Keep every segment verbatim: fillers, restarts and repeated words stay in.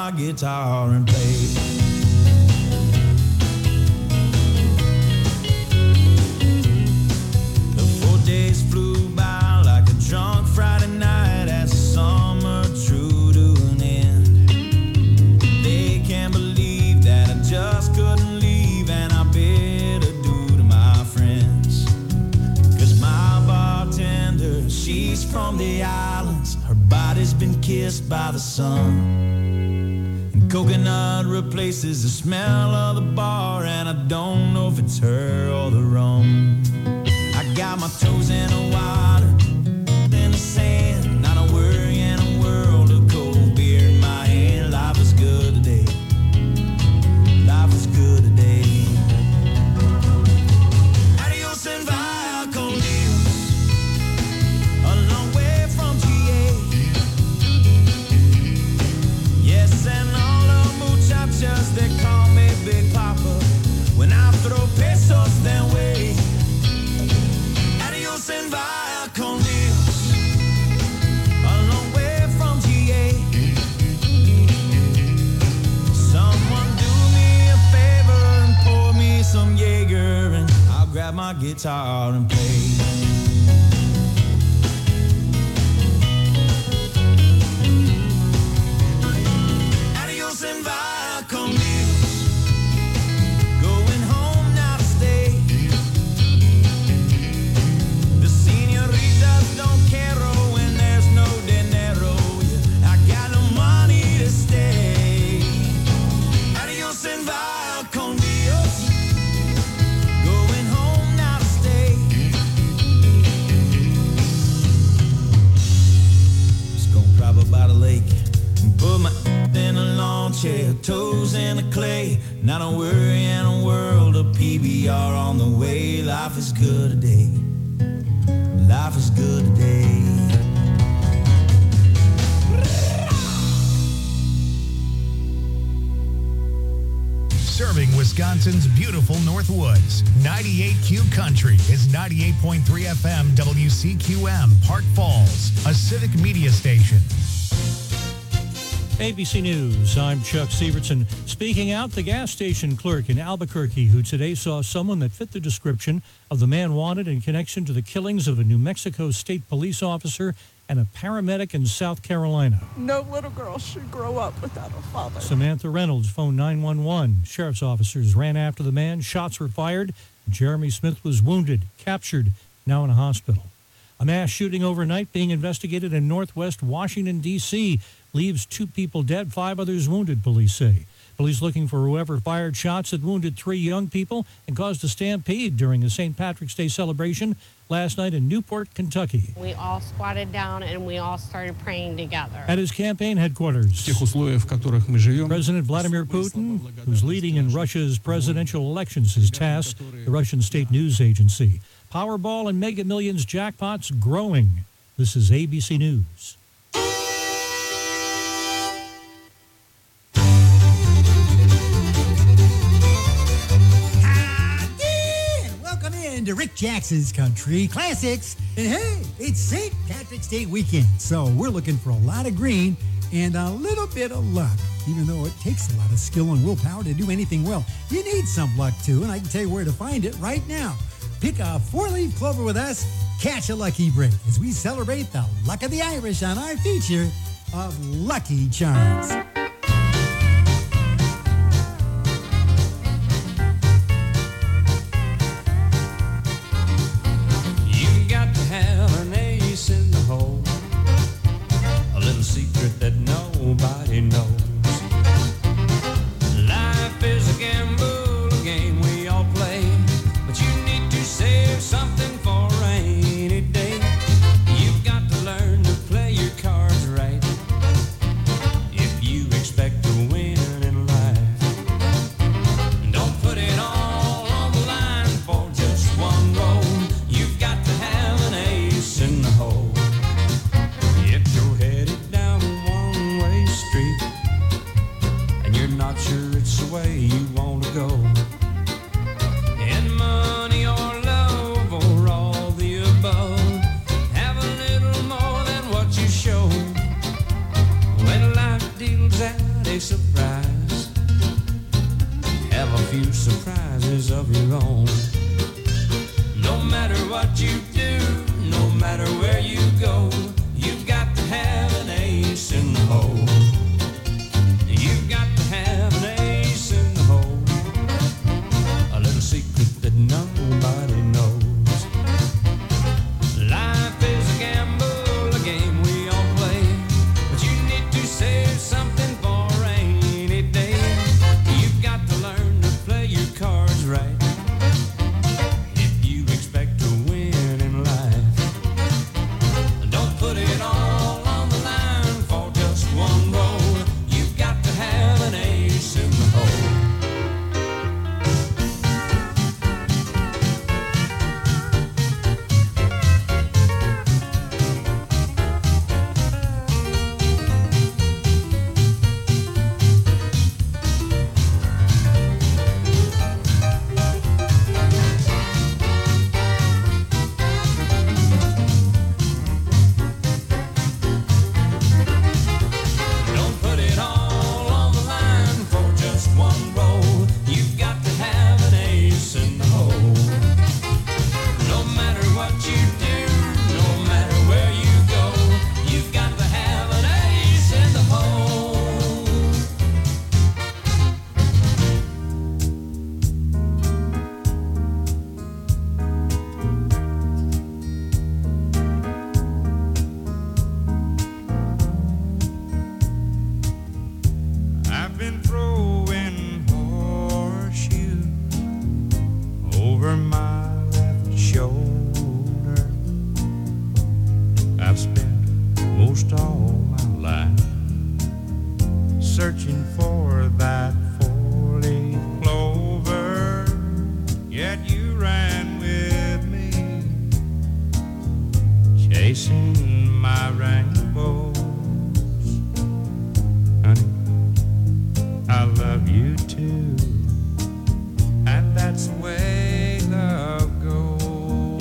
my guitar and play. The four days flew by like a drunk Friday night as the summer drew to an end. They can't believe that I just couldn't leave, and I bid adieu to my friends. Cause my bartender, she's from the islands, her body's been kissed by the sun. Coconut replaces the smell of the bar, and I don't know if it's her or the rum. I got my toes in the water, in the sand, not a worry in a world of cold beer in my hand. Life is good today. Life is good today. Adios and via con Dios, a long way from G A. Yes, and just they call me Big Papa when I throw pesos their way. Adios and via con Dios, a long way from G A. Someone do me a favor and pour me some Jaeger, and I'll grab my guitar and play. Adios and via con Dios, going home now to stay. The senoritas don't care when there's no dinero. I got no money to stay. Adios and via con Dios, going home now to stay. Just gonna drive up by the lake and put my in a lawn chair, toes in the clay, not a worry in a world of P B R on the way. Life is good today. Life is good today. Serving Wisconsin's beautiful Northwoods, ninety-eight Q Country is ninety-eight point three F M W C Q M, Park Falls, a civic media station. A B C News, I'm Chuck Sievertson. Speaking out, the gas station clerk in Albuquerque who today saw someone that fit the description of the man wanted in connection to the killings of a New Mexico state police officer and a paramedic in South Carolina. No little girl should grow up without a father. Samantha Reynolds phoned nine one one. Sheriff's officers ran after the man. Shots were fired. Jeremy Smith was wounded, captured, now in a hospital. A mass shooting overnight being investigated in northwest Washington, D C leaves two people dead, five others wounded, police say. Police looking for whoever fired shots that wounded three young people and caused a stampede during a Saint Patrick's Day celebration last night in Newport, Kentucky. We all squatted down and we all started praying together. At his campaign headquarters, President Vladimir Putin, who's leading in Russia's presidential elections, has tasked the Russian state news agency. Powerball and Mega Millions jackpots growing. This is A B C News. To Rick Jackson's Country Classics. And hey, it's Saint Patrick's Day weekend, so we're looking for a lot of green and a little bit of luck. Even though it takes a lot of skill and willpower to do anything well, you need some luck too, and I can tell you where to find it right now. Pick a four-leaf clover with us, catch a lucky break as we celebrate the luck of the Irish on our feature of Lucky Charms. In the hole, a little secret that nobody knows. Life is a gamble, a game we all play, but you need to save something for a rainy day. You've got to learn to play your cards right if you expect to win in life. Don't put it all on the line for just one roll. You've got to have an ace in the hole. If you're headed down a one-way street birthday surprise. Have a few surprises of your own. No matter what you do, no matter where you go, you've got to have an ace in the hole. You've got to have an ace in the hole. A little secret that nobody knows. Life is a gamble, a game we all play, but you need to save something for a rainy day. You've got to learn to play your cards right if you expect to win in life. Don't put it all on the line for just one roll. You've got to have an ace in the hole. Don't put it all on the line for just one roll. You've got to have an ace in the hole. No matter what you do, no matter where you go, you've got to have an ace in the hole. I've been throwing horseshoes over my left shoulder. I've spent most all my life searching for that four-leaf clover, yet you ran with me, chasing my rainbows. Honey, I love you too, and that's the way love goes.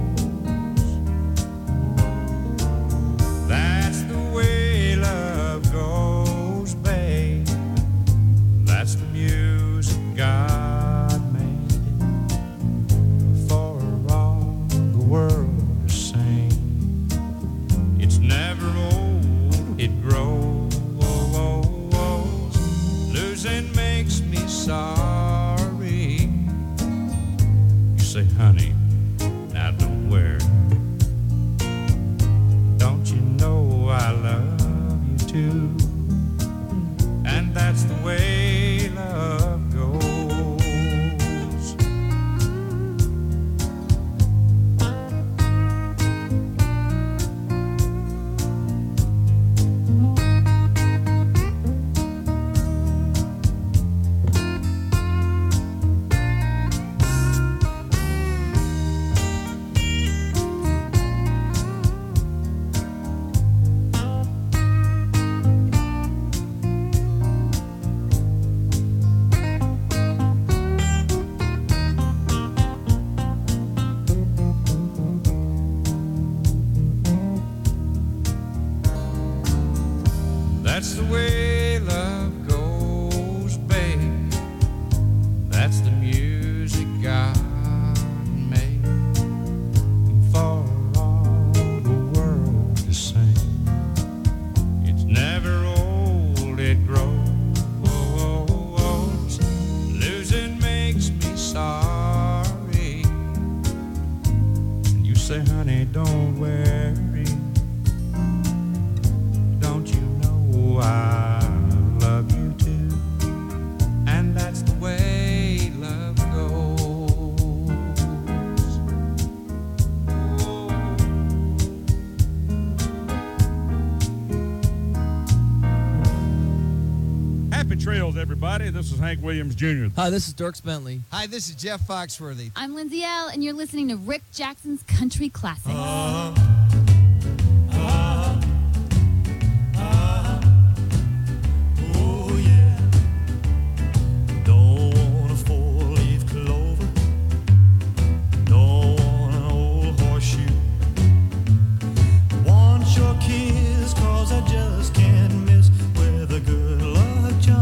That's the way love goes, babe. That's the music God made for all the world to sing. It's never old, it grows. Losing makes me sorry. You say, honey, now don't worry. Don't you know I love you too? And that's the way love goes. That's the way love goes, babe. That's the music God made for all the world to sing. It's never old, it grows. Losing makes me sorry. And you say, honey, don't worry. Don't you know I love you too? And that's the way love goes. Oh. Happy trails, everybody. This is Hank Williams Junior Hi, this is Dirks Bentley. Hi, this is Jeff Foxworthy. I'm Lindsay L., and you're listening to Rick Jackson's Country Classics. Uh, uh, uh, oh yeah. Don't want a four-leaf clover. Don't want an old horseshoe. Want your kiss, 'cause I just can't miss with a good luck charm.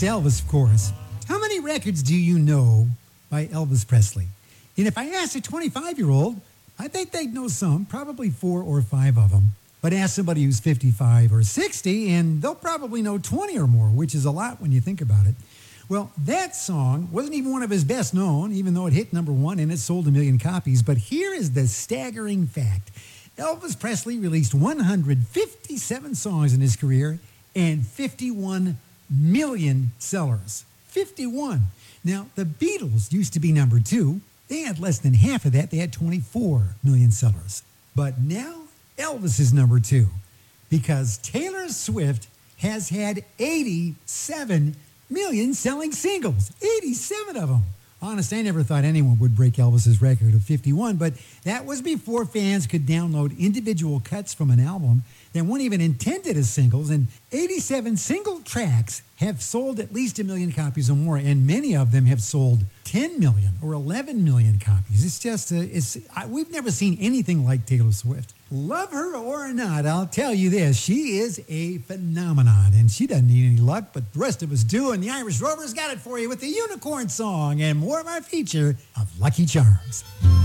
It's Elvis, of course. How many records do you know by Elvis Presley? And if I asked a twenty-five-year-old, I think they'd know some, probably four or five of them. But ask somebody who's fifty-five or sixty, and they'll probably know twenty or more, which is a lot when you think about it. Well, that song wasn't even one of his best known, even though it hit number one and it sold a million copies. But here is the staggering fact. Elvis Presley released one hundred fifty-seven songs in his career and fifty-one million sellers. fifty-one. Now, the Beatles used to be number two. They had less than half of that. They had twenty-four million sellers. But now, Elvis is number two because Taylor Swift has had eighty-seven million selling singles. eighty-seven of them. Honest, I never thought anyone would break Elvis's record of fifty-one, but that was before fans could download individual cuts from an album that weren't even intended as singles, and eighty-seven single tracks have sold at least a million copies or more, and many of them have sold ten million or eleven million copies. It's just, uh, it's I, we've never seen anything like Taylor Swift. Love her or not, I'll tell you this, she is a phenomenon, and she doesn't need any luck, but the rest of us do, and the Irish Rovers got it for you with the Unicorn Song and more of our feature of Lucky Charms.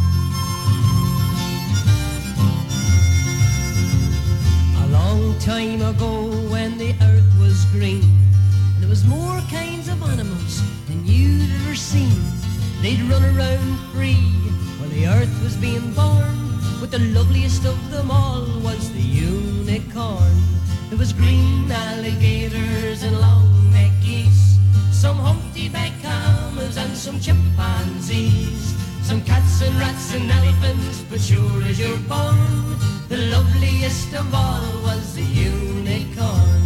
A long time ago when the earth was green, and there was more kinds of animals than you'd ever seen. They'd run around free while the earth was being born, but the loveliest of them all was the unicorn. There was green alligators and long-necked geese, some humpty-backed camels and some chimpanzees, some cats and rats and elephants, but sure as you're born, the loveliest of all was the unicorn.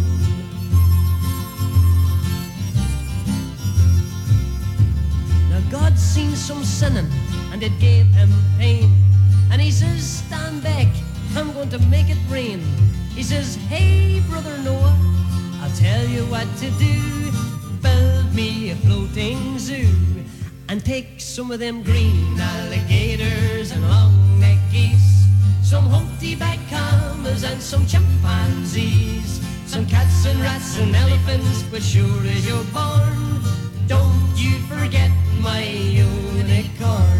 Now God seen some sinning, and it gave him pain, and he says, stand back, I'm going to make it rain. He says, hey, brother Noah, I'll tell you what to do. Build me a floating zoo, and take some of them green alligators and long-necked geese, some humpty-backed camels and some chimpanzees, some cats and rats and elephants, but sure as you're born, don't you forget my unicorn.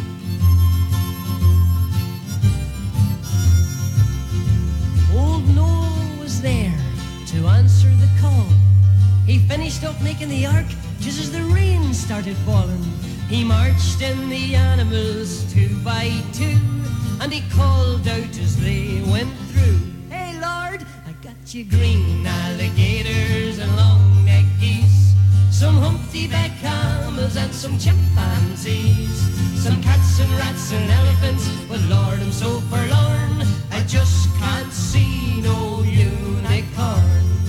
Old Noah was there to answer the call. He finished up making the ark just as the rain started falling. He marched in the animals two by two, and he called out as they went through, hey Lord, I got you green alligators and long-necked geese, some humpty-backed camels and some chimpanzees, some cats and rats and elephants, but Lord, I'm so forlorn, I just can't see no unicorn.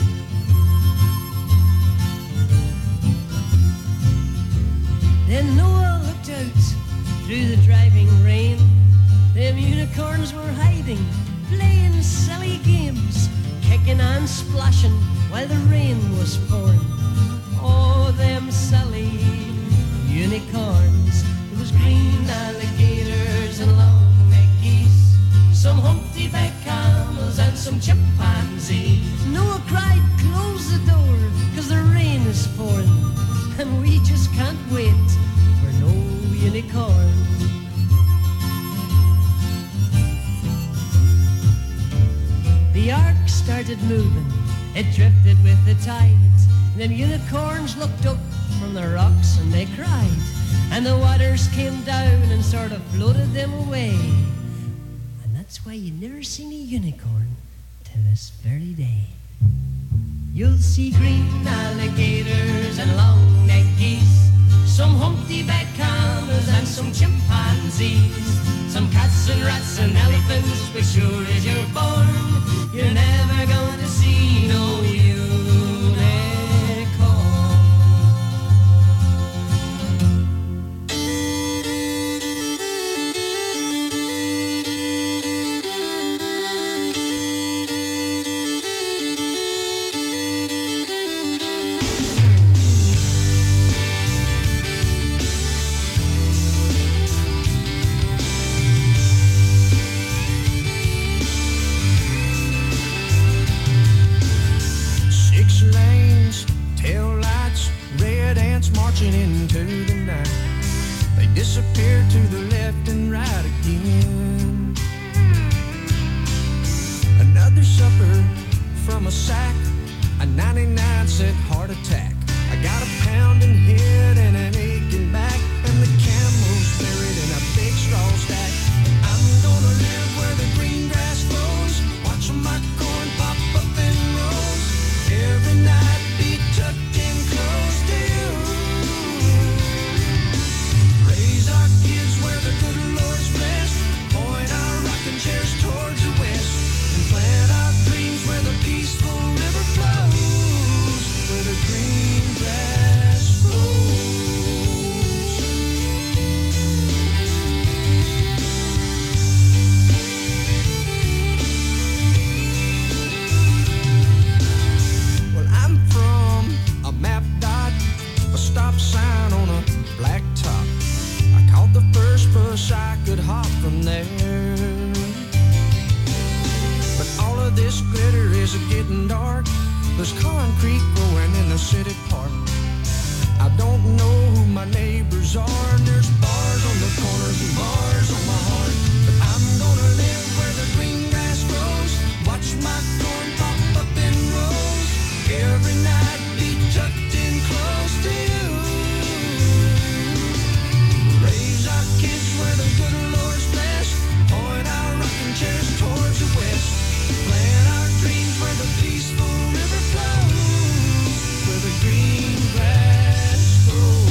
Then Noah looked out through the driving rain. Them unicorns were hiding, playing silly games, kicking and splashing while the rain was pouring. Oh, them silly unicorns. There was green alligators and long-necked geese, some humpty-backed camels and some chimpanzees. Noah cried, close the door, cause the rain is pouring, and we just can't wait for no unicorn. The ark started moving, it drifted with the tide. Them unicorns looked up from the rocks and they cried, and the waters came down and sort of floated them away. And that's why you never seen a unicorn to this very day. You'll see green alligators and long-necked geese, some humpty-backed camels and some chimpanzees, some cats and rats and elephants, but sure as you're born, you're never going to see no unicorn. cats marching into the night. They disappear to the left and right again. Another supper from a sack, a ninety-nine cent heart attack. I got a pounding head and an aching back, and the camel's buried in a big straw stack. I'm gonna live where the green grass grows, watch my corn pop up in rows. Every night be tucked in close to you. Raise our kids where the good Lord's blessed, point our rocking chairs towards the west, and plant our dreams where the peaceful river flows, where the green grass grows. Well, I'm from a map dot, a stop sign on a black top. I caught the first bus I could hop from there. But all of this glitter is getting dark. There's concrete growing in the city park. I don't know who my neighbors are, and there's bars on the corners and bars on my heart. But I'm gonna live where the green grass grows, watch my corn pop up in rows. Every night be tucked in close to you. Raise our kids where the good Lord's blessed, point our rocking chairs towards the west, plant our dreams where the peaceful river flows, where the green grass grows.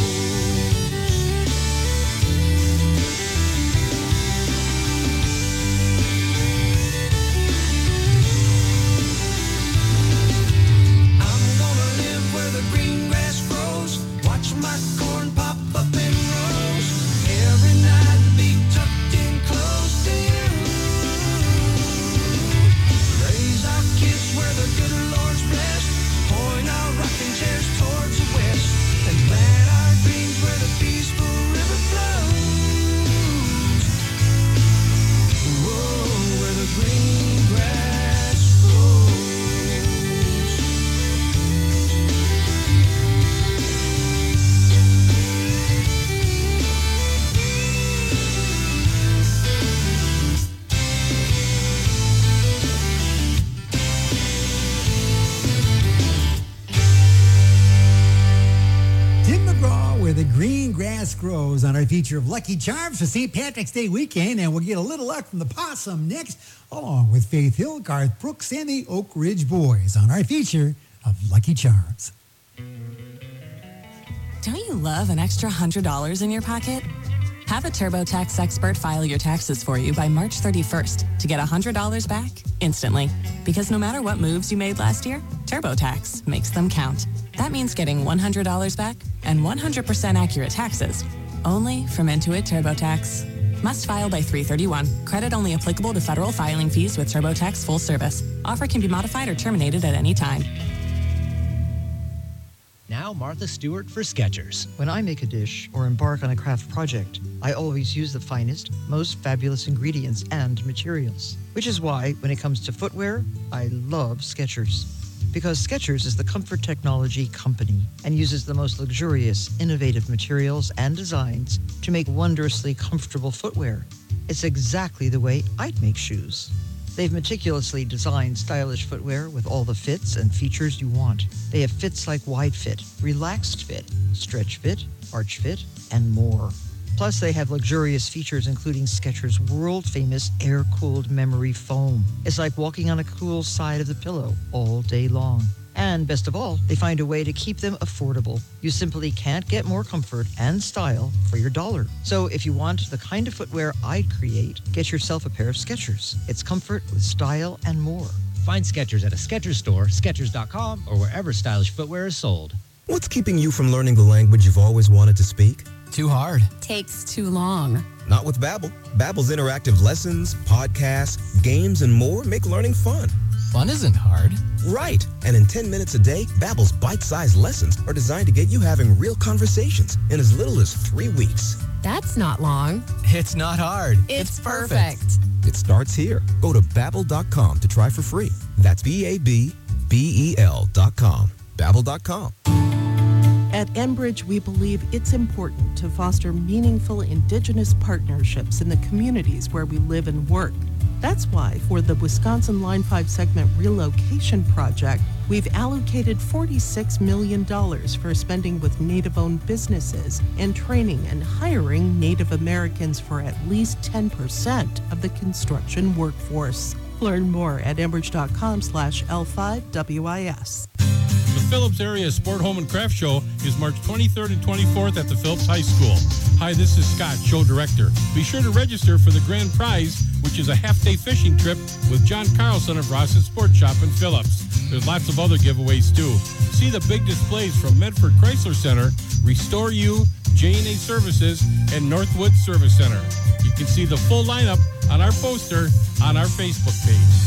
I'm gonna live where the green grass grows, watch my corn pop up in rows. Every night be tucked in close to you. Raise our kids where the good Lord's blessed, point our rocking chairs towards the west, and plant our dreams where the peaceful river flows. Whoa, where the green grass grows. Tim McGraw, where the green grass grows, on our feature of Lucky Charms for Saint Patrick's Day weekend. And we'll get a little luck from the possum next, along with Faith Hill, Garth Brooks, and the Oak Ridge Boys on our feature of Lucky Charms. Don't you love an extra one hundred dollars in your pocket? Have a TurboTax expert file your taxes for you by March thirty-first to get one hundred dollars back instantly. Because no matter what moves you made last year, TurboTax makes them count. That means getting one hundred dollars back and one hundred percent accurate taxes. Only from Intuit TurboTax. Must file by three thirty-one. Credit only applicable to federal filing fees with TurboTax full service. Offer can be modified or terminated at any time. Now Martha Stewart for Skechers. When I make a dish or embark on a craft project, I always use the finest, most fabulous ingredients and materials. Which is why, when it comes to footwear, I love Skechers. Because Skechers is the comfort technology company and uses the most luxurious, innovative materials and designs to make wondrously comfortable footwear. It's exactly the way I'd make shoes. They've meticulously designed stylish footwear with all the fits and features you want. They have fits like wide fit, relaxed fit, stretch fit, arch fit, and more. Plus, they have luxurious features including Skechers' world-famous air-cooled memory foam. It's like walking on a cool side of the pillow all day long. And best of all, they find a way to keep them affordable. You simply can't get more comfort and style for your dollar. So if you want the kind of footwear I'd create, get yourself a pair of Skechers. It's comfort with style and more. Find Skechers at a Skechers store, Skechers dot com, or wherever stylish footwear is sold. What's keeping you from learning the language you've always wanted to speak? Too hard. Takes too long. Not with Babbel. Babbel's interactive lessons, podcasts, games, and more make learning fun. Fun isn't hard. Right. And in ten minutes a day, Babbel's bite-sized lessons are designed to get you having real conversations in as little as three weeks. That's not long. It's not hard. It's, it's perfect. perfect. It starts here. Go to Babbel dot com to try for free. That's B A B B E L dot com. Babbel dot com. At Enbridge, we believe it's important to foster meaningful Indigenous partnerships in the communities where we live and work. That's why, for the Wisconsin Line five segment relocation project, we've allocated forty-six million dollars for spending with Native-owned businesses and training and hiring Native Americans for at least ten percent of the construction workforce. Learn more at enbridge.com slash L5WIS. The Phillips Area Sport Home and Craft Show is March twenty-third and twenty-fourth at the Phillips High School. Hi, this is Scott, show director. Be sure to register for the grand prize, which is a half-day fishing trip with John Carlson of Ross's Sport Shop in Phillips. There's lots of other giveaways, too. See the big displays from Medford Chrysler Center, Restore You, J and A Services, and Northwood Service Center. You can see the full lineup on our poster on our Facebook page.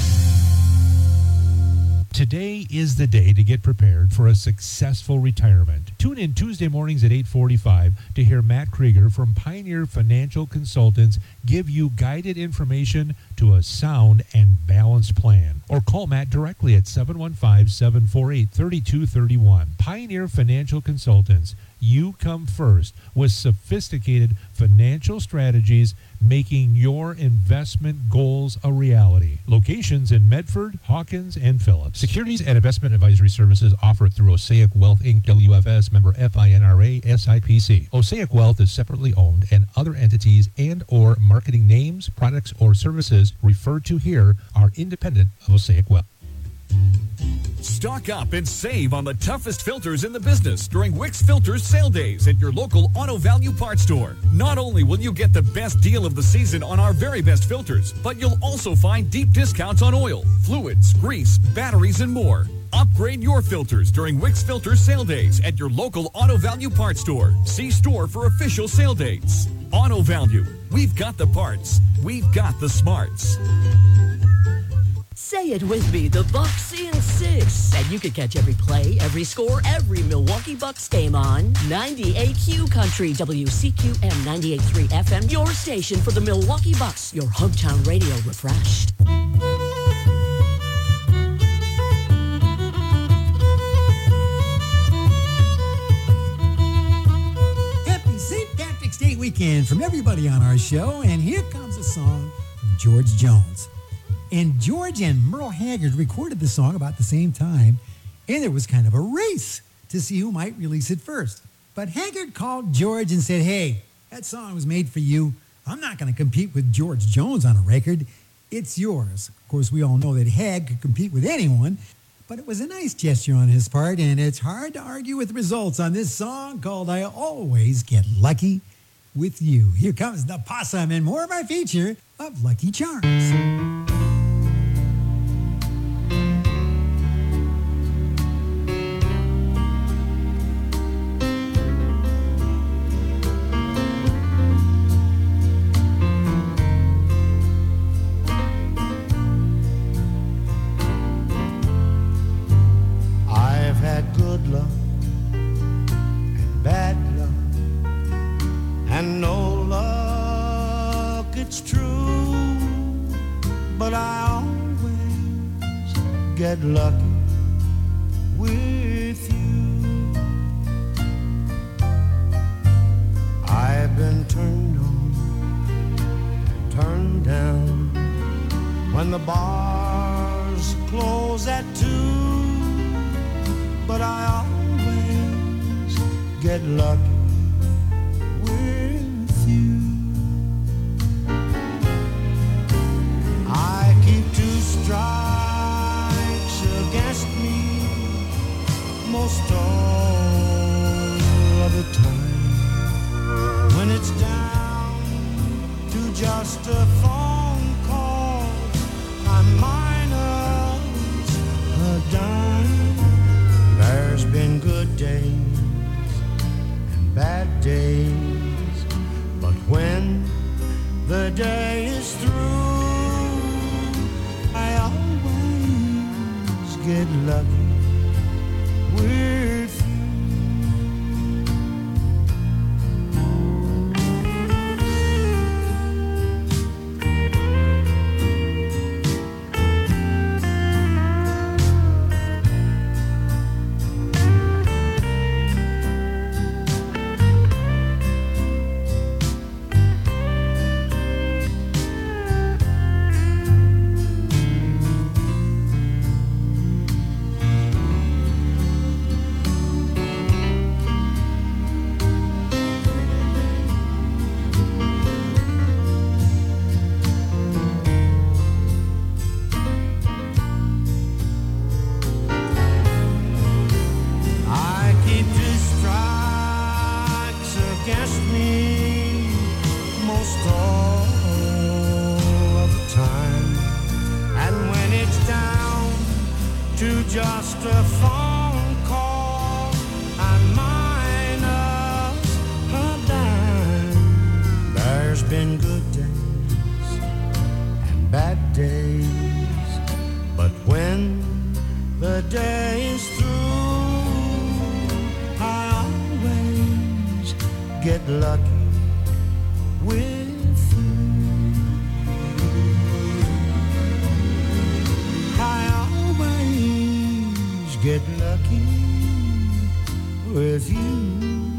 Today is the day to get prepared for a successful retirement. Tune in Tuesday mornings at eight forty-five to hear Matt Krieger from Pioneer Financial Consultants give you guided information to a sound and balanced plan. Or call Matt directly at seven one five, seven four eight, three two three one. Pioneer Financial Consultants. You come first with sophisticated financial strategies, making your investment goals a reality. Locations in Medford, Hawkins, and Phillips. Securities and investment advisory services offered through Osaic Wealth, Incorporated, W F S, member FINRA, S I P C. Osaic Wealth is separately owned, and other entities and or marketing names, products, or services referred to here are independent of Osaic Wealth. Stock up and save on the toughest filters in the business during Wix Filters sale days at your local Auto Value Parts store. Not only will you get the best deal of the season on our very best filters, but you'll also find deep discounts on oil, fluids, grease, batteries, and more. Upgrade your filters during Wix Filters sale days at your local Auto Value Parts store. See store for official sale dates. Auto Value. We've got the parts. We've got the smarts. Say it with me, the Bucks in six. And you can catch every play, every score, every Milwaukee Bucks game on ninety-eight Q Country, W C Q M ninety-eight point three F M, your station for the Milwaukee Bucks, your hometown radio refreshed. Happy Saint Patrick's Day weekend from everybody on our show, and here comes a song from George Jones. And George and Merle Haggard recorded the song about the same time, and there was kind of a race to see who might release it first. But Haggard called George and said, hey, that song was made for you. I'm not going to compete with George Jones on a record. It's yours. Of course, we all know that Hag could compete with anyone, but it was a nice gesture on his part, and it's hard to argue with the results on this song called I Always Get Lucky With You. Here comes the Possum and more of our feature of Lucky Charms. Good luck and bad luck and no luck, it's true, but I always get lucky with you. I've been turned on and turned down when the bars close at two, but I always get lucky with you. I keep two strikes against me most all of the time. When it's down to just a phone call, I'm minus a dime. There's been good days and bad days, but when the day is through, I always get lucky with you. against me most all of the time. And when it's down to just a phone call, I'm minus a dime. There's been good days and bad days, but when the day is through, I always get lucky with you. I always get lucky with you.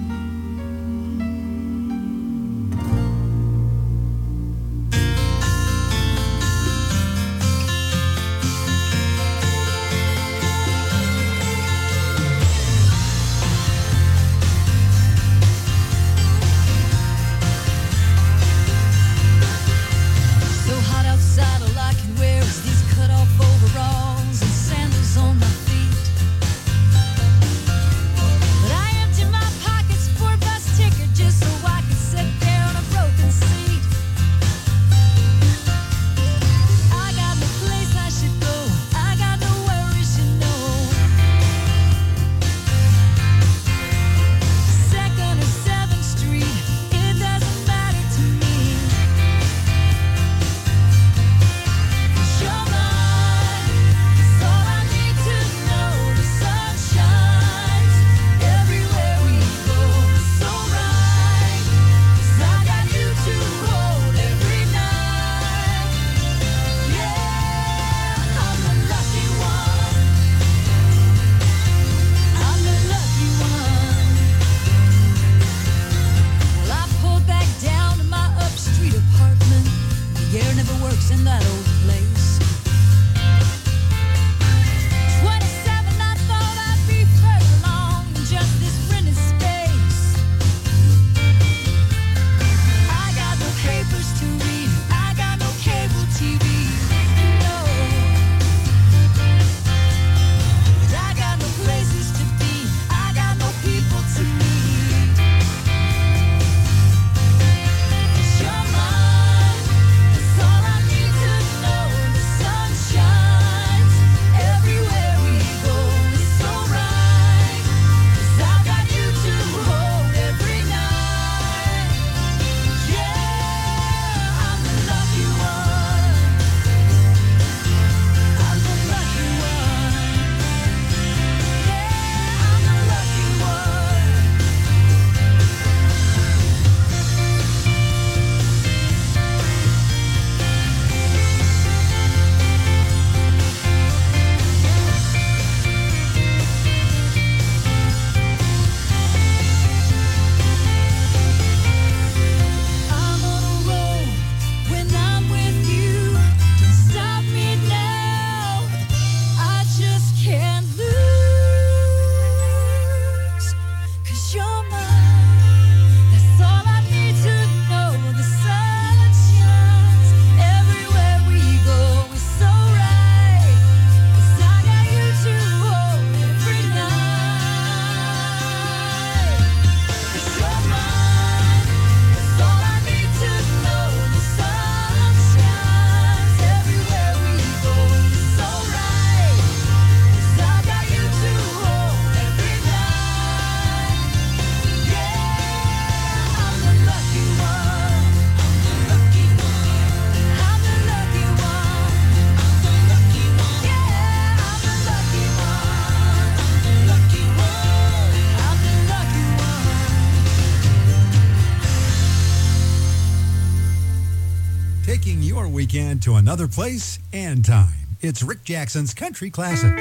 Taking your weekend to another place and time. It's Rick Jackson's Country Classics.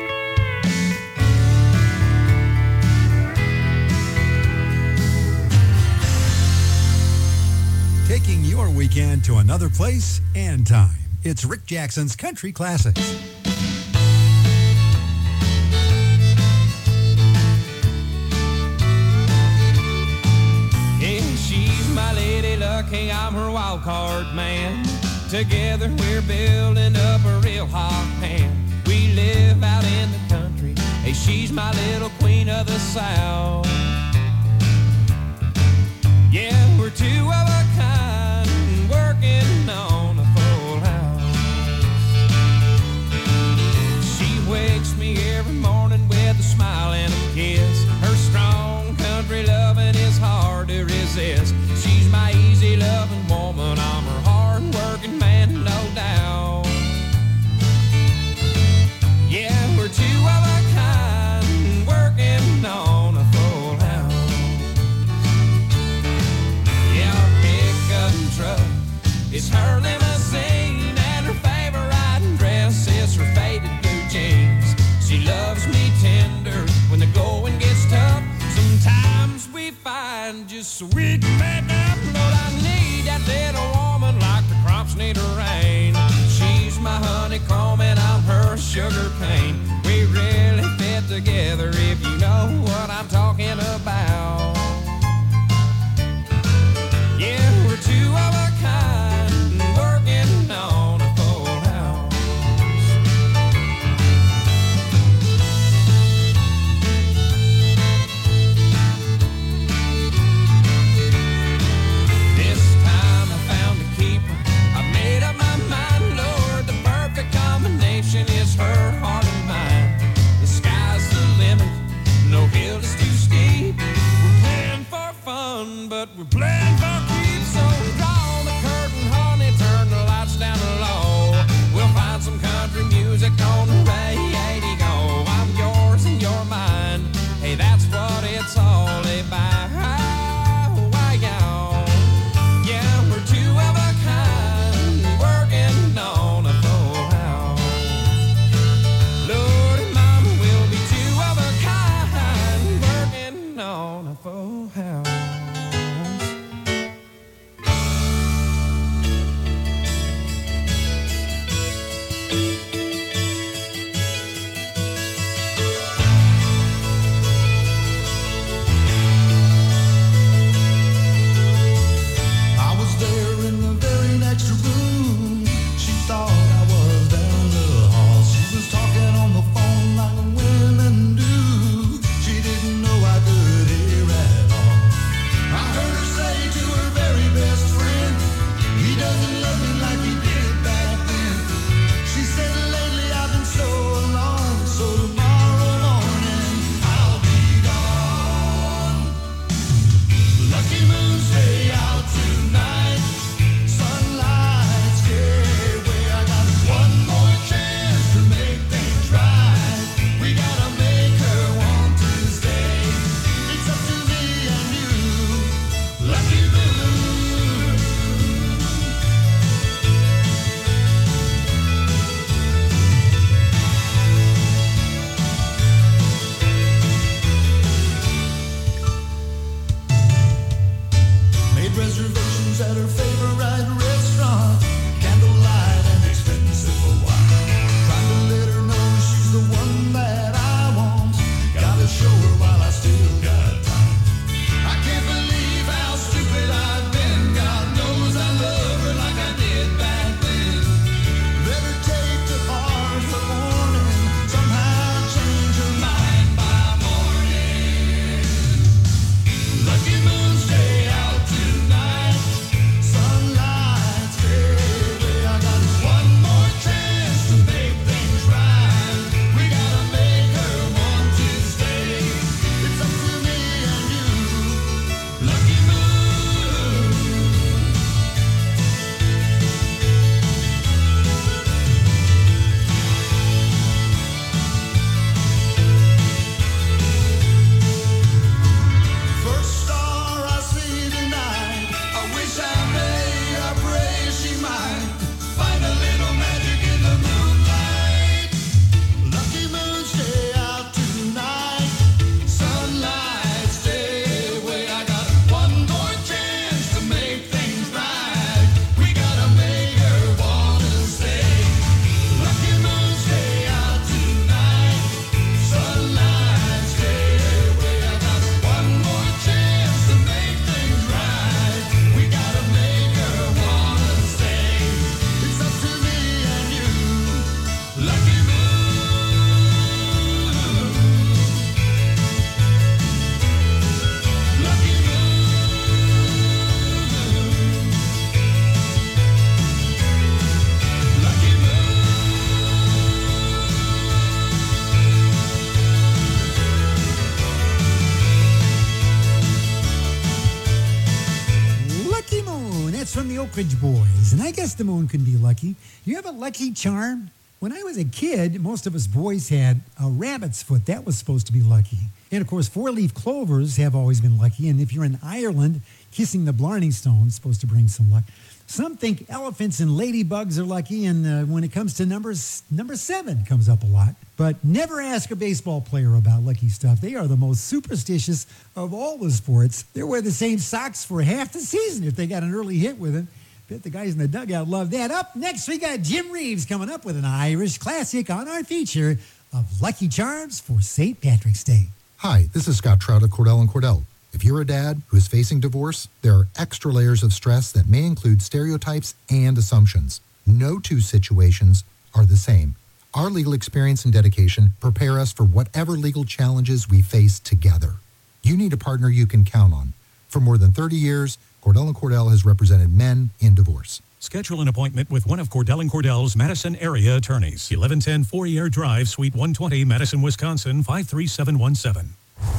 Taking your weekend to another place and time. It's Rick Jackson's Country Classics. Yeah, she's my lady luck, hey, I'm her wild card man. Together we're building up a real hot pan. We live out in the country, hey, she's my little queen of the South. possess. She's my easy loving woman, I'm her hard working man, no doubt. Yeah, we're two of a kind, working on a full house. Yeah, our pickup truck is her limousine, and her favorite dress is her faded blue jeans. She loves me tender when the going gets tough. Sometimes we find just so we can make up. Lord, I need that little woman like the crops need a rain. She's my honeycomb and I'm her sugar cane. We really fit together if you know what I'm talking about. Yeah, we're two of a kind, working on a full house. This time I found a keeper. I made up my mind, Lord, the perfect combination is her heart and mine. The sky's the limit, no hill is too steep. We're playing for fun, but we're playing for keeps. So draw the curtain, honey, turn the lights down low. We'll find some country music on the radio. I'm yours and you're mine. Hey, that's what it's all about. Yeah, we're two of a kind, working on a full house. Lord and Mama will be two of a kind, working on a full house. I was there in the very next room. She thought I was down the hall. She was talking on the phone like women do. She didn't know I could hear at all. I heard her say to her very best friend, he doesn't love me like he did back then. She said, lately I've been so alone, so tomorrow morning I'll be gone. Lucky moon, stay out tonight. Sunlight's gay way. I got one more chance to make things right. We gotta make her want to stay. It's up to me and you, lucky moon. Made reservations at her favorite restaurant. Candlelight and expensive wine. Trying to let her know she's the one that I want. Gotta show her while I still got time. I can't believe how stupid I've been. God knows I love her like I did back then. Let her take to heart her warning. Somehow change her mind by morning. Lucky moon, stay out tonight. Sunlight. This from the Oak Ridge Boys, and I guess the moon can be lucky. You have a lucky charm? When I was a kid, most of us boys had a rabbit's foot. That was supposed to be lucky. And, of course, four-leaf clovers have always been lucky. And if you're in Ireland, kissing the Blarney Stone is supposed to bring some luck. Some think elephants and ladybugs are lucky, and uh, when it comes to numbers, number seven comes up a lot. But never ask a baseball player about lucky stuff. They are the most superstitious of all the sports. They wear the same socks for half the season if they got an early hit with it. Bet the guys in the dugout love that. Up next, we got Jim Reeves coming up with an Irish classic on our feature of Lucky Charms for Saint Patrick's Day. Hi, this is Scott Trout of Cordell and Cordell. If you're a dad who is facing divorce, there are extra layers of stress that may include stereotypes and assumptions. No two situations are the same. Our legal experience and dedication prepare us for whatever legal challenges we face together. You need a partner you can count on. For more than thirty years, Cordell and Cordell has represented men in divorce. Schedule an appointment with one of Cordell and Cordell's Madison area attorneys. eleven ten Fourier Drive, Suite one twenty, Madison, Wisconsin, five three seven one seven.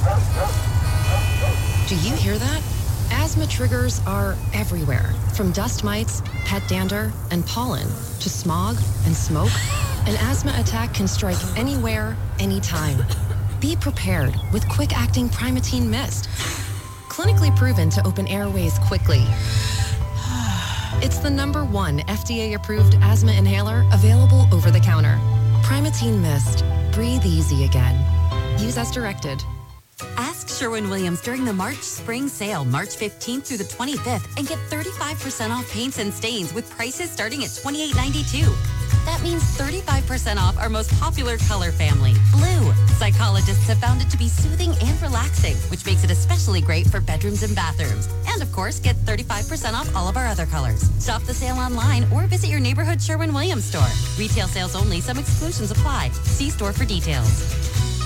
Do you hear that? Asthma triggers are everywhere, from dust mites, pet dander, and pollen, to smog and smoke. An asthma attack can strike anywhere, anytime. Be prepared with quick-acting Primatene Mist. Clinically proven to open airways quickly. It's the number one F D A-approved asthma inhaler available over the counter. Primatene Mist. Breathe easy again. Use as directed. Ask Sherwin-Williams during the March Spring Sale, March fifteenth through the twenty-fifth, and get thirty-five percent off paints and stains with prices starting at twenty-eight ninety-two. That means thirty-five percent off our most popular color family, blue. Psychologists have found it to be soothing and relaxing, which makes it especially great for bedrooms and bathrooms. And of course, get thirty-five percent off all of our other colors. Shop the sale online or visit your neighborhood Sherwin-Williams store. Retail sales only, some exclusions apply. See store for details.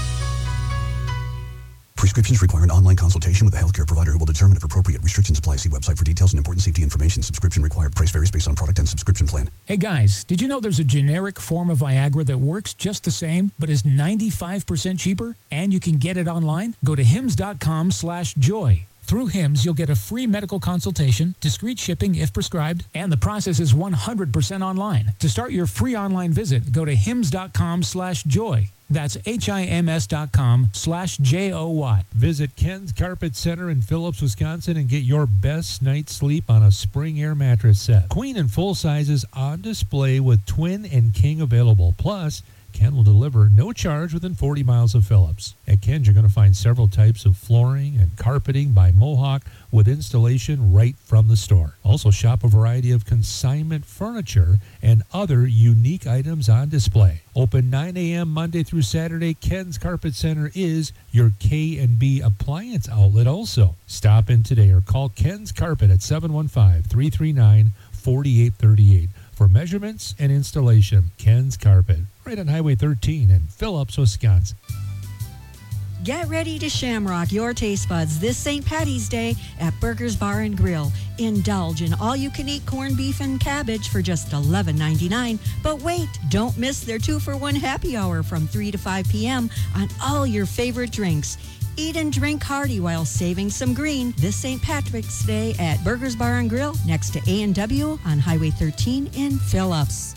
Prescriptions require an online consultation with a healthcare provider who will determine if appropriate. Restrictions apply. See website for details and important safety information. Subscription required. Price varies based on product and subscription plan. Hey guys, did you know there's a generic form of Viagra that works just the same, but is ninety-five percent cheaper? And you can get it online? Go to hims.com slash joy. Through Hims, you'll get a free medical consultation, discreet shipping if prescribed, and the process is one hundred percent online. To start your free online visit, go to hims.com slash joy. That's H-I-M-S dot com slash J O Y. Visit Ken's Carpet Center in Phillips, Wisconsin and get your best night's sleep on a Spring Air mattress set. Queen and full sizes on display with twin and king available. Plus, Ken will deliver no charge within forty miles of Phillips. At Ken's, you're going to find several types of flooring and carpeting by Mohawk with installation right from the store. Also shop a variety of consignment furniture and other unique items on display. Open nine a.m. Monday through Saturday, Ken's Carpet Center is your K and B appliance outlet also. Stop in today or call Ken's Carpet at seven one five, three three nine, four eight three eight for measurements and installation. Ken's Carpet, right on Highway thirteen in Phillips, Wisconsin. Get ready to shamrock your taste buds this Saint Patty's Day at Burgers Bar and Grill. Indulge in all-you-can-eat corned beef and cabbage for just eleven ninety-nine. But wait, don't miss their two-for-one happy hour from three to five p.m. on all your favorite drinks. Eat and drink hearty while saving some green this Saint Patrick's Day at Burgers Bar and Grill next to A and W on Highway thirteen in Phillips.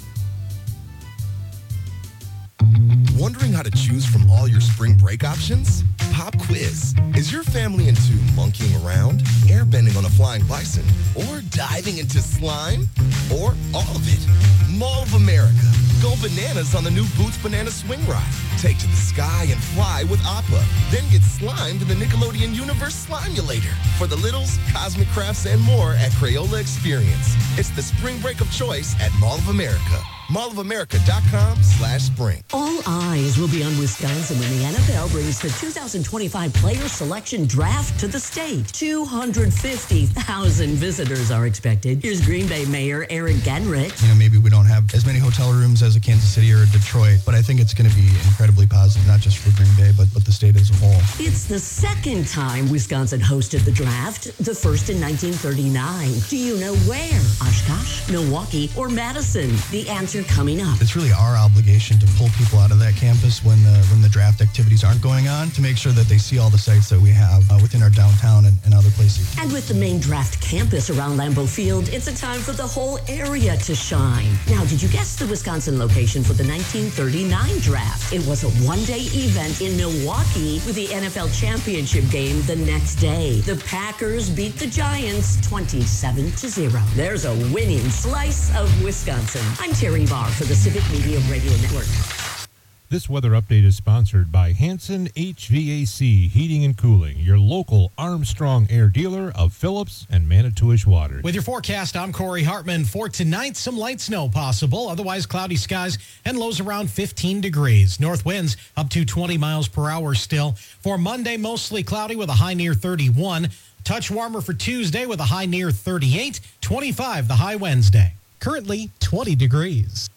Wondering how to choose from all your spring break options? Pop quiz. Is your family into monkeying around, airbending on a flying bison, or diving into slime? Or all of it? Mall of America. Go bananas on the new Boots Banana Swing Ride. Take to the sky and fly with Appa. Then get slimed in the Nickelodeon Universe Slimulator. For the littles, cosmic crafts, and more at Crayola Experience. It's the spring break of choice at Mall of America. mall of america dot com slash spring. All eyes will be on Wisconsin when the N F L brings the two thousand twenty-five Player Selection Draft to the state. two hundred fifty thousand visitors are expected. Here's Green Bay Mayor Eric Genrich. You know, maybe we don't have as many hotel rooms as a Kansas City or a Detroit, but I think it's going to be incredibly positive, not just for Green Bay, but, but the state as a whole. It's the second time Wisconsin hosted the draft, the first in nineteen thirty-nine. Do you know where? Oshkosh, Milwaukee, or Madison? The answer are coming up. It's really our obligation to pull people out of that campus when the when the draft activities aren't going on to make sure that they see all the sites that we have uh, within our downtown and, and other places. And with the main draft campus around Lambeau Field, it's a time for the whole area to shine. Now, did you guess the Wisconsin location for the nineteen thirty-nine draft? It was a one-day event in Milwaukee with the N F L championship game the next day. The Packers beat the Giants twenty-seven to zero. There's a winning slice of Wisconsin. I'm Terry Barr for the Civic Media Radio Network. This weather update is sponsored by Hanson H V A C Heating and Cooling, your local Armstrong Air dealer of Phillips and Manitowish Water. With your forecast, I'm Corey Hartman. For tonight, some light snow possible. Otherwise, cloudy skies and lows around fifteen degrees. North winds up to twenty miles per hour still. For Monday, mostly cloudy with a high near thirty-one. Touch warmer for Tuesday with a high near thirty-eight. twenty-five the high Wednesday. Currently twenty degrees.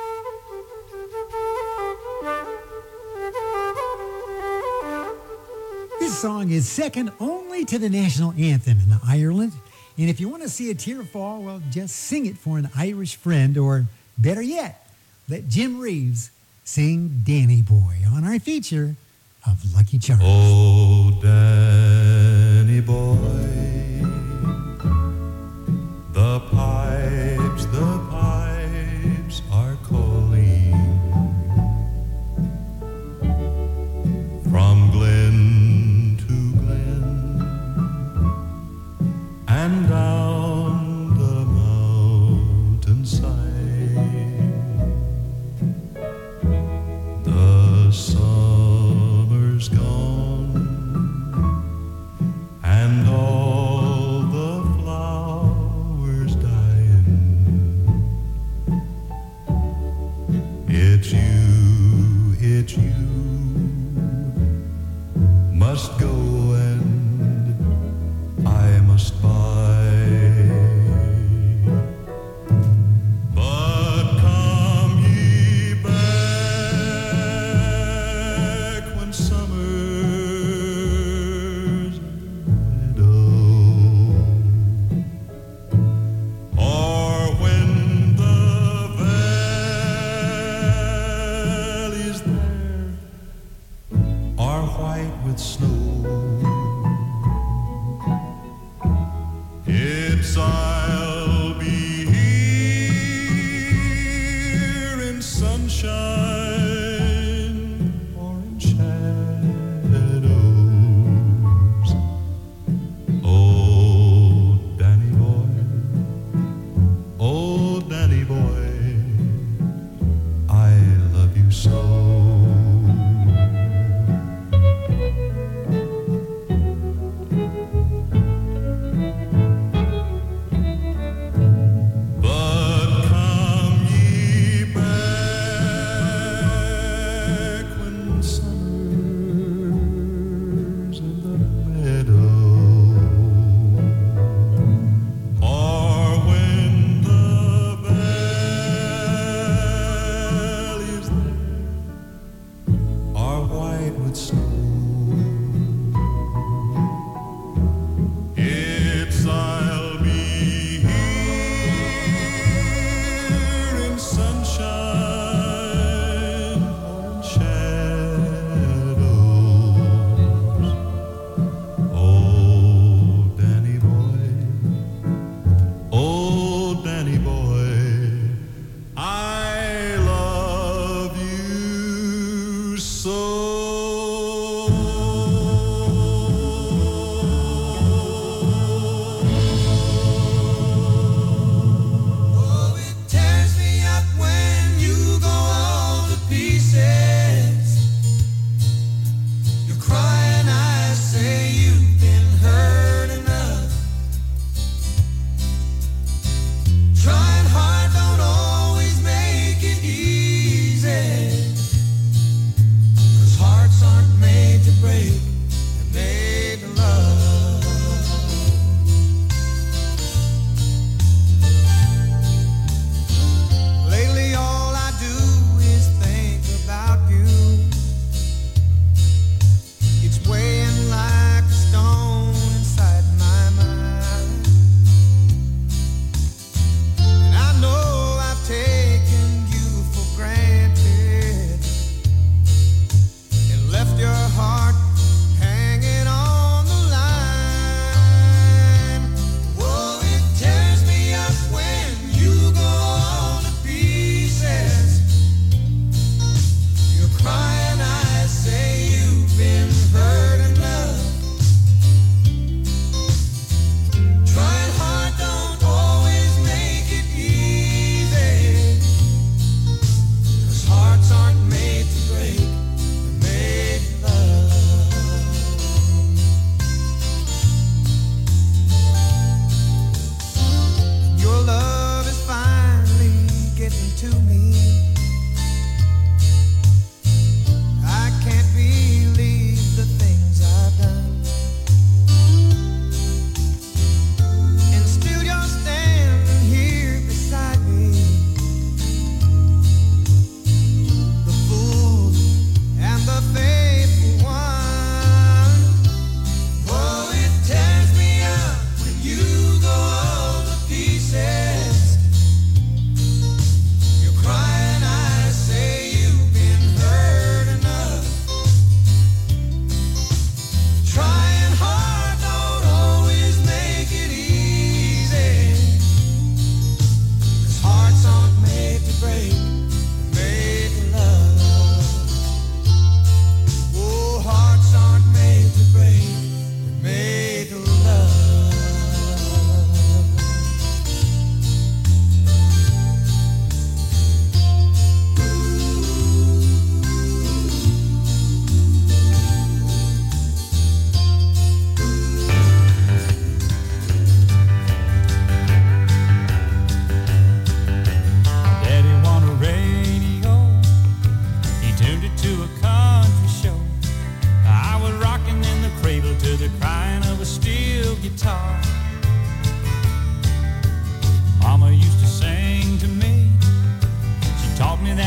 This song is second only to the national anthem in Ireland. And if you want to see a tear fall, well, just sing it for an Irish friend, or better yet, let Jim Reeves sing Danny Boy on our feature of Lucky Charms. Oh, Danny Boy, the pipes, the pipes are calling from glen to glen and down the mountainside. The summer's gone and all the flowers dying. It's you, it's you must go and I must buy. But come ye back when summer's middle, or when the valleys there are white with snow. It's I'll be here in sunshine or in shadows. Oh, Danny boy, oh, Danny boy, I love you so.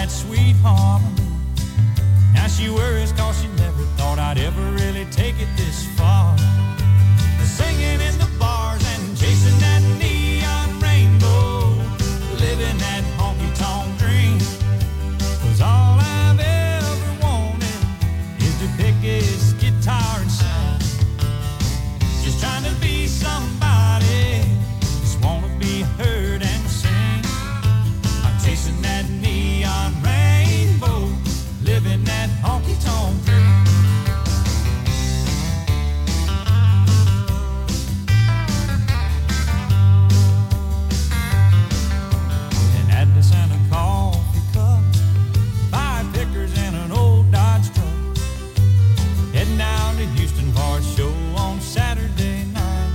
that sweet harmony. Now she worries cause she never thought I'd ever really take it this far. Singing in the bars and chasing that neon rainbow, living that honky-tonk dream. Cause all I've ever wanted is to pick his guitar and sing. Just trying to be somebody, just wanna be heard and sing. I'm chasing that neon rainbow, living that honky-tonk dream. And at the Santa coffee cup, five pickers and an old Dodge truck, heading down to Houston for a show on Saturday night.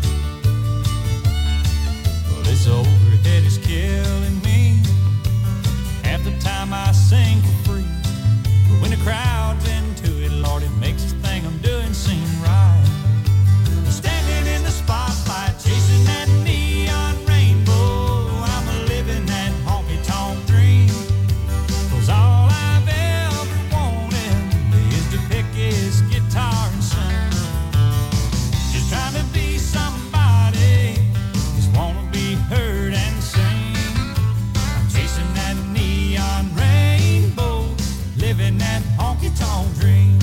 Well, this overhead is killing me. Half the time I sing for free, but when the crowd's into it, Lord, it makes this thing I'm doing seem right. Standing in the spotlight, chasing that neon rainbow, I'm living that honky-tonk dream. Cause all I've ever wanted is to pick his guitar and sing. Just trying to be somebody, just wanna be heard and sing. I'm chasing that neon rainbow, living that honky-tonk dream.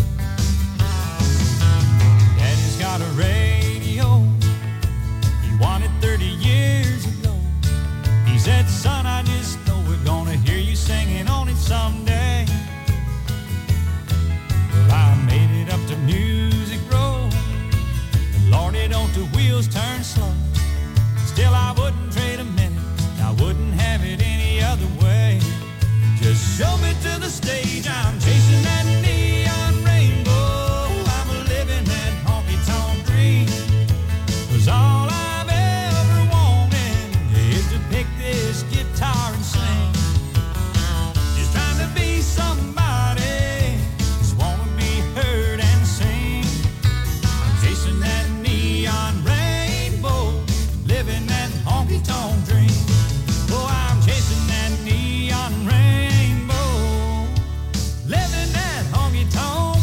Daddy's got a radio, he won it thirty years ago. He said, son, I just know we're gonna hear you singing on it someday. Well, I made it up to Music Row. Lordy, don't the wheels turn slow. Still, I wouldn't trade a minute, I wouldn't have it any other way. Just show me to the stage, I'm chasing that neon rainbow, I'm living that honky-tonk dream. Cause all I've ever wanted is to pick this guitar and sing. Just trying to be somebody, just wanna be heard and sing. I'm chasing that neon rainbow, living that honky-tonk dream. Oh, I'm chasing that neon rainbow, living that honky-tonk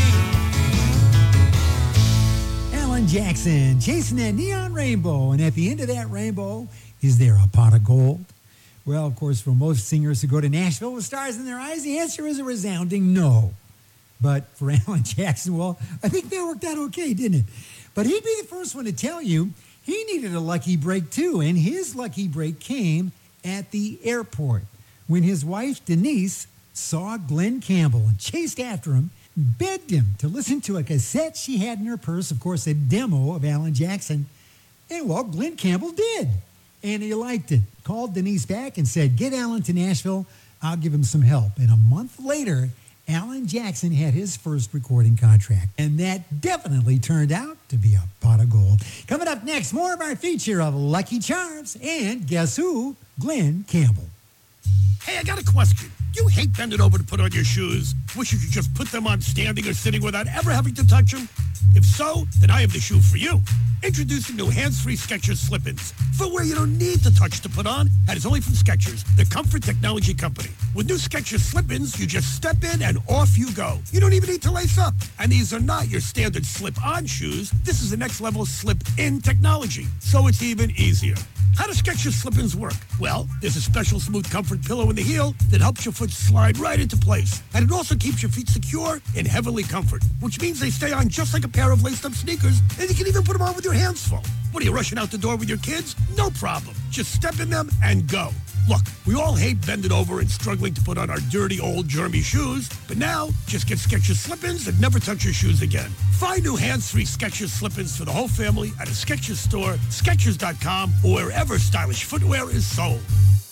dream. Alan Jackson, chasing that neon rainbow. And at the end of that rainbow, is there a pot of gold? Well, of course, for most singers who go to Nashville with stars in their eyes, the answer is a resounding no. But for Alan Jackson, well, I think that worked out okay, didn't it? But he'd be the first one to tell you he needed a lucky break too. And his lucky break came at the airport when his wife, Denise, saw Glenn Campbell and chased after him, begged him to listen to a cassette she had in her purse, of course, a demo of Alan Jackson. And, well, Glenn Campbell did. And he liked it. Called Denise back and said, get Alan to Nashville. I'll give him some help. And a month later, Alan Jackson had his first recording contract. And that definitely turned out to be a pot of gold. Coming up next, more of our feature of Lucky Charms. And guess who? Glenn Campbell. Hey, I got a question. You hate bending over to put on your shoes? Wish you could just put them on standing or sitting without ever having to touch them? If so, then I have the shoe for you. Introducing new hands-free Skechers Slip-ins. Footwear you don't need to touch to put on, and it's only from Skechers, the comfort technology company. With new Skechers Slip-ins, you just step in and off you go. You don't even need to lace up. And these are not your standard slip-on shoes. This is the next level slip-in technology, so it's even easier. How do Skechers Slip-ins work? Well, there's a special smooth comfort pillow in the heel that helps your foot slide right into place. And it also keeps your feet secure in heavenly comfort, which means they stay on just like a pair of laced-up sneakers, and you can even put them on with your hands full. What are you, rushing out the door with your kids? No problem. Just step in them and go. Look, we all hate bending over and struggling to put on our dirty, old, germy shoes, but now, just get Skechers Slip-ins and never touch your shoes again. Find new hands-free Skechers Slip-ins for the whole family at a Skechers store, Skechers dot com, or wherever stylish footwear is sold.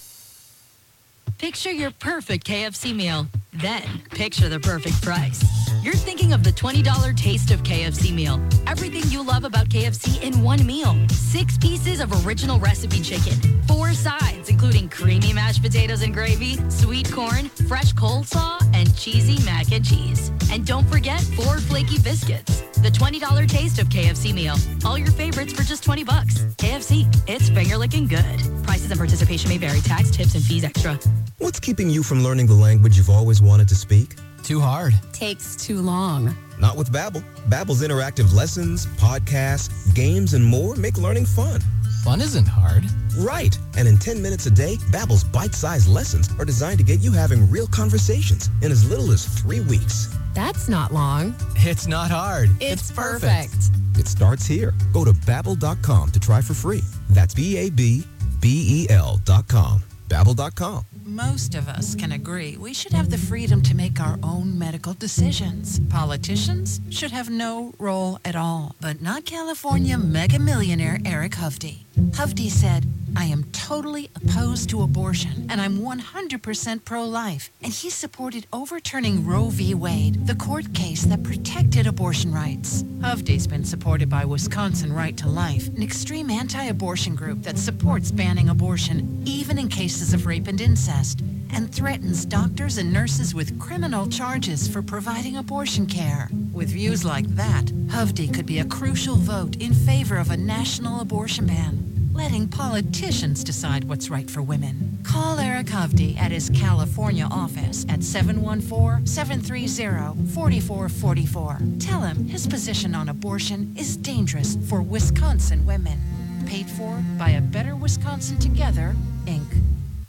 Picture your perfect K F C meal. Then, picture the perfect price. You're thinking of the twenty dollars taste of K F C meal. Everything you love about K F C in one meal. Six pieces days of original recipe chicken, four sides, including creamy mashed potatoes and gravy, sweet corn, fresh coleslaw, and cheesy mac and cheese. And don't forget four flaky biscuits. The twenty dollars taste of K F C meal. All your favorites for just twenty bucks. K F C, it's finger licking good. Prices and participation may vary. Tax, tips, and fees extra. What's keeping you from learning the language you've always wanted to speak? Too hard. Takes too long. Not with Babbel. Babbel's interactive lessons, podcasts, games, and more make learning fun. Fun isn't hard. Right. And in ten minutes a day, Babbel's bite-sized lessons are designed to get you having real conversations in as little as three weeks. That's not long. It's not hard. It's, it's perfect. It starts here. Go to Babbel dot com to try for free. That's B A B B E L dot com. Babbel dot com. Most of us can agree we should have the freedom to make our own medical decisions. Politicians should have no role at all, but not California mega millionaire Eric Hovde. Hovde said, "I am totally opposed to abortion, and I'm one hundred percent pro-life." And he supported overturning Roe v. Wade, the court case that protected abortion rights. Hovde's been supported by Wisconsin Right to Life, an extreme anti-abortion group that supports banning abortion, even in cases of rape and incest, and threatens doctors and nurses with criminal charges for providing abortion care. With views like that, Hovde could be a crucial vote in favor of a national abortion ban, letting politicians decide what's right for women. Call Eric Hovde at his California office at seven one four, seven three zero, four four four four. Tell him his position on abortion is dangerous for Wisconsin women. Paid for by A Better Wisconsin Together, Incorporated.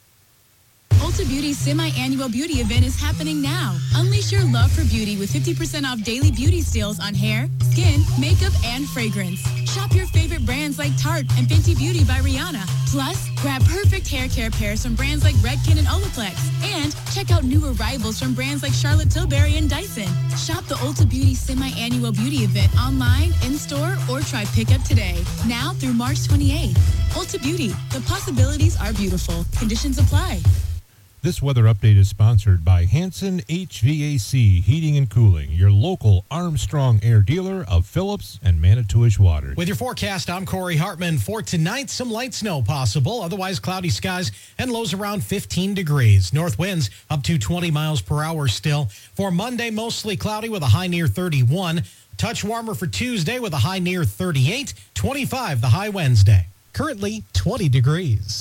Ulta Beauty's semi-annual beauty event is happening now. Unleash your love for beauty with fifty percent off daily beauty steals on hair, skin, makeup, and fragrance. Shop your favorite brands like Tarte and Fenty Beauty by Rihanna. Plus, grab perfect hair care pairs from brands like Redken and Olaplex. And check out new arrivals from brands like Charlotte Tilbury and Dyson. Shop the Ulta Beauty semi-annual beauty event online, in-store, or try pickup today. Now through March twenty-eighth. Ulta Beauty. The possibilities are beautiful. Conditions apply. This weather update is sponsored by Hanson H V A C Heating and Cooling, your local Armstrong Air dealer of Phillips and Manitowish Water. With your forecast, I'm Corey Hartman. For tonight, some light snow possible, otherwise cloudy skies and lows around fifteen degrees. North winds up to twenty miles per hour still. For Monday, mostly cloudy with a high near thirty-one. Touch warmer for Tuesday with a high near thirty-eight. twenty-five the high Wednesday. Currently twenty degrees.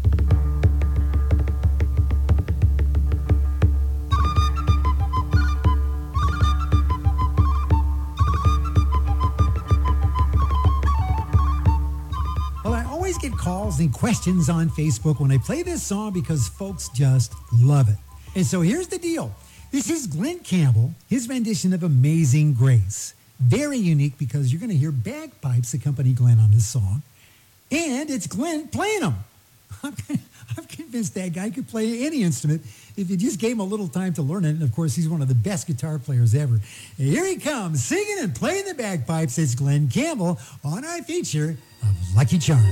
Get calls and questions on Facebook when I play this song because folks just love it. And so here's the deal. This is Glenn Campbell, his rendition of Amazing Grace. Very unique because you're going to hear bagpipes accompany Glenn on this song. And it's Glenn playing them. I'm, I'm convinced that guy could play any instrument if you just gave him a little time to learn it. And of course, he's one of the best guitar players ever. And here he comes, singing and playing the bagpipes. It's Glenn Campbell on our feature of Lucky Charms.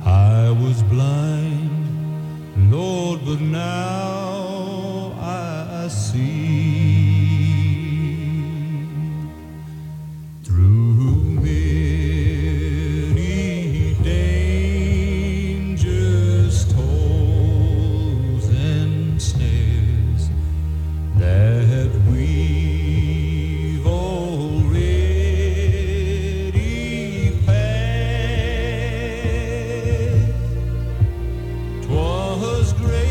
But now I was great.